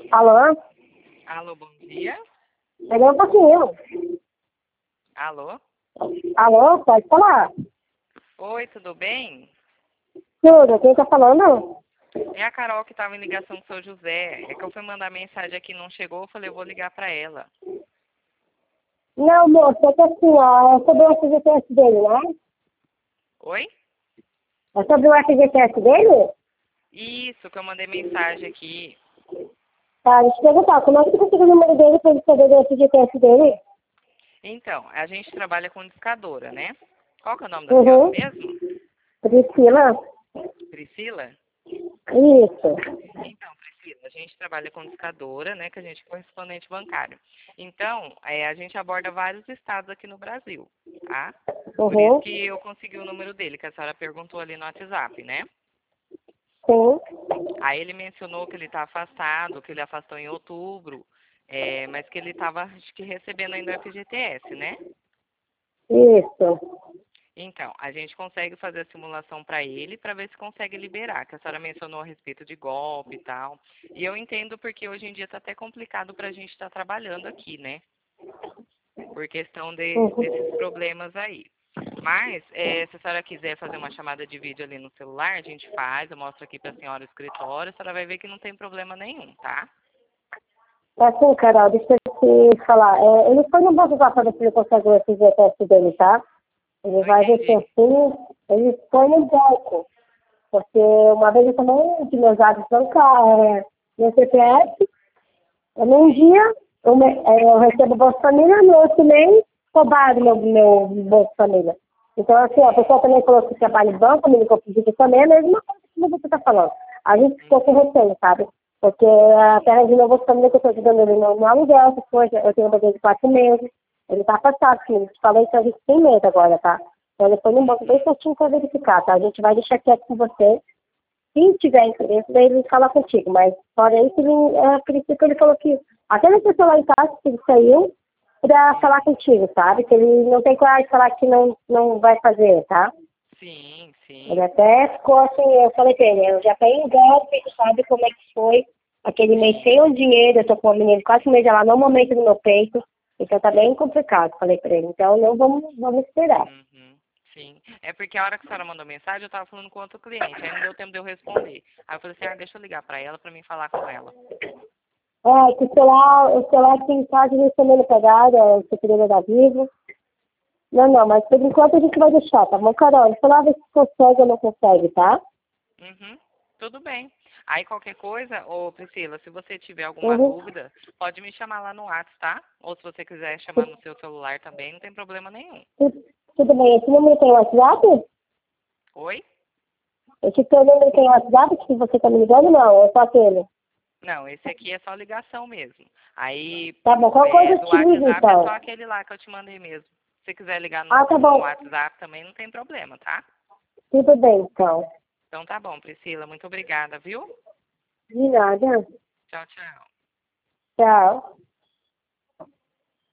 Alô? Alô, bom dia. Pegou um pouquinho. Alô? Alô, pode falar. Oi, tudo bem? Tudo, quem tá falando? É a Carol que estava em ligação com o seu José. É que eu fui mandar mensagem aqui e não chegou, eu falei, eu vou ligar para ela. Não, moço, é que assim, ó, é sobre o FGTS dele, né? Oi? É sobre o FGTS dele? Isso, que eu mandei mensagem aqui. Tá, deixa eu te perguntar, como é que você conseguiu o número dele pra ele saber do FGTS dele? Então, a gente trabalha com discadora, né? Qual que é o nome da senhora Uhum. mesmo? Priscila? Priscila? Isso. Então, Priscila, a gente trabalha com discadora, né, que a gente é correspondente bancário. Então, a gente aborda vários estados aqui no Brasil, tá? Por isso Uhum. que eu consegui o número dele, que a senhora perguntou ali no WhatsApp, né? Sim. Aí ele mencionou que ele está afastado, que ele afastou em outubro, mas que ele estava, acho que, recebendo ainda o FGTS, né? Isso. Então, a gente consegue fazer a simulação para ele para ver se consegue liberar, que a senhora mencionou a respeito de golpe e tal. E eu entendo porque hoje em dia está até complicado para a gente estar trabalhando aqui, né? Por questão desses Uhum. problemas aí. Mas, se a senhora quiser fazer uma chamada de vídeo ali no celular, a gente faz, eu mostro aqui para a senhora o escritório, a senhora vai ver que não tem problema nenhum, tá? Assim, Carol, deixa eu te falar. Ele foi no banco para ver se ele consegue o FGTS dele, tá? Ele Não vai ver entendi. certinho. Ele foi no banco. Porque uma vez eu também de meus dados bancários, meu Sim, CPF, num sim. dia eu recebo Bolsa Família, no outro mês roubaram meu Bolsa Família. Então, assim, a pessoa também falou que trabalha em banco, me ligou pedindo também, é a mesma coisa que você está falando. A gente ficou com Uhum, receio, sabe? Porque sim. até de meu Bolsa Família que eu estou ajudando ele no aluguel, essas coisas, eu tenho um bebê de 4 meses, ele está afastado, filho. Te falei que a gente tem medo agora, tá? Então, ele foi num banco bem Uhum, certinho para verificar, tá? A gente vai deixar quieto com você. Se tiver interesse, daí ele fala contigo. Mas fora isso, a princípio ele falou que até ele pessoa lá em casa, que ele saiu pra falar uhum. contigo, sabe? Que ele não tem coragem de falar que não vai fazer, tá? Sim, Ele sim, até ficou assim, eu falei pra ele, eu já tenho golpe, sabe como é que foi? Aquele mês sem sim. o dinheiro, eu tô com uma menina de 4 meses lá no momento do meu peito, então tá bem complicado, falei pra ele. Então não vamos esperar. Uhum, sim. É porque a hora que a senhora mandou mensagem, eu estava falando com outro cliente, aí não deu tempo de eu responder. Aí eu falei assim, deixa eu ligar para ela para mim falar com ela. É, que o celular que em casa já está meio pegado, é o superior da Vivo. Não, mas por enquanto a gente vai deixar, tá bom, Carol? Você lá ver se consegue ou não consegue, tá? Uhum, tudo bem. Aí qualquer coisa, ô Priscila, se você tiver alguma Uhum. dúvida, pode me chamar lá no WhatsApp, tá? Ou se você quiser chamar no seu celular também, não tem problema nenhum. Tudo bem, esse número tem WhatsApp? Oi? Esse teu número tem WhatsApp que você tá me ligando? Não, é só aquele. Não, esse aqui é só ligação mesmo. Aí, Tá bom, qual coisa eu do te ligo WhatsApp é só então. aquele lá que eu te mandei mesmo. Se você quiser ligar Ah, tá no bom. WhatsApp também, não tem problema, tá? Tudo bem, então. Então tá bom, Priscila. Muito obrigada, viu? De nada. Tchau, tchau. Tchau.